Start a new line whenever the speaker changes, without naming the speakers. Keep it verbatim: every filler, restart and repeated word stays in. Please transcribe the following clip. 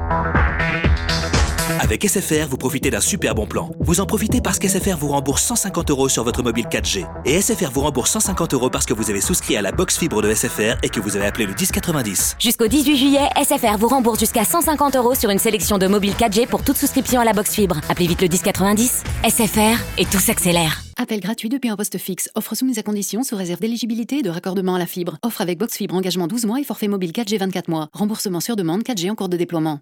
Avec S F R, vous profitez d'un super bon plan. Vous en profitez parce qu'S F R vous rembourse cent cinquante euros sur votre mobile quatre G. Et S F R vous rembourse cent cinquante euros parce que vous avez souscrit à la box fibre de S F R et que vous avez appelé le dix quatre-vingt-dix.
Jusqu'au dix-huit juillet, S F R vous rembourse jusqu'à cent cinquante euros sur une sélection de mobiles quatre G pour toute souscription à la box fibre. Appelez vite le dix quatre-vingt-dix. S F R et tout s'accélère.
Appel gratuit depuis un poste fixe. Offre soumise à condition sous réserve d'éligibilité et de raccordement à la fibre. Offre avec box fibre engagement douze mois et forfait mobile quatre G vingt-quatre mois. Remboursement sur demande quatre G en cours de déploiement.